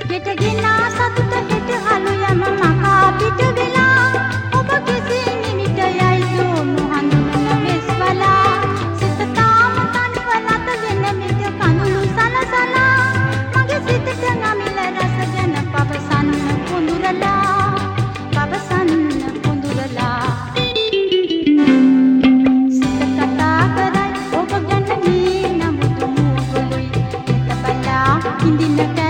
ගෙට ගෙනා සතුට හෙට හලු යම මකා පිට වෙලා ඔබ කෙසේ නිමිට යයි දෝනු හඳුනන වෙස්වලා සිත තාම තනිව නැත වෙන මිට කඳුළු සලසලා මගේ සිතට නමිල රස ගැන පවසන්න පොඳුරලා සිත කතා කරයි ඔබ ගැන මේ නමුතු මූගොළුයි හිත බලා හිඳින්නට